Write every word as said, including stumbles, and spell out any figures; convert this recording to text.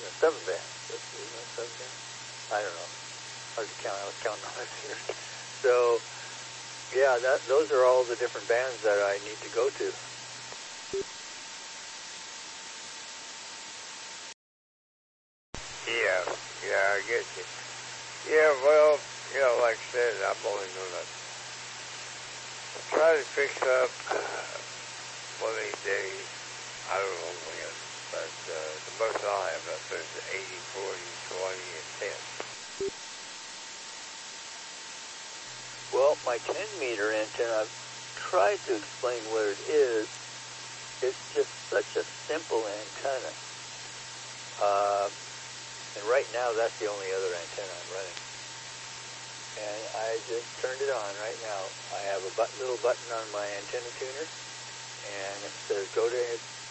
a seven band. This is a seven band. I don't know. Hard to count. I was counting on my fingers. So, yeah, that those are all the different bands that I need to go to. Yeah, yeah, I get you. Yeah, well, you know, like I said, I'm only gonna try to fix up uh, one of these days. I don't know when, but uh, the most I'll have up is eighty, forty, twenty, and ten. Well, my ten meter antenna, I've tried to explain what it is. It's just such a simple antenna. Uh, and right now, that's the only other antenna I'm running. And I just turned it on right now. I have a button, little button on my antenna tuner, and it says go to